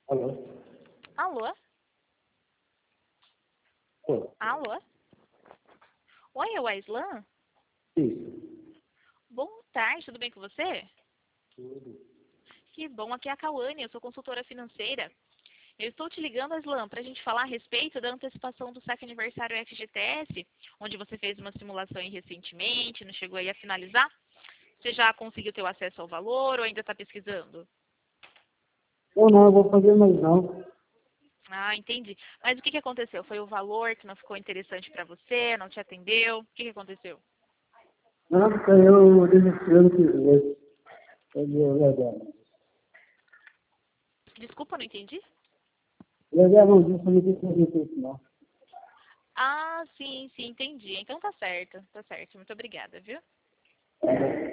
Alô? Alô? Oi. Alô? Oi, é o Aislan? Isso. Boa tarde, tudo bem com você? Tudo. Que bom, aqui é a Cauane, eu sou consultora financeira. Eu estou te ligando, Aislan, para a gente falar a respeito da antecipação do saque aniversário FGTS, onde você fez uma simulação aí recentemente, não chegou aí a finalizar. Você já conseguiu ter o acesso ao valor ou ainda está pesquisando? Eu vou fazer mais não. Ah, entendi. Mas o que aconteceu? Foi o valor que não ficou interessante para você, não te atendeu? O que aconteceu? Não, porque eu desisti ano que vem. Legal. Desculpa, não entendi? Legal, não disse, não tem que fazer isso, não. Ah, sim, entendi. Então tá certo, tá certo. Muito obrigada, viu?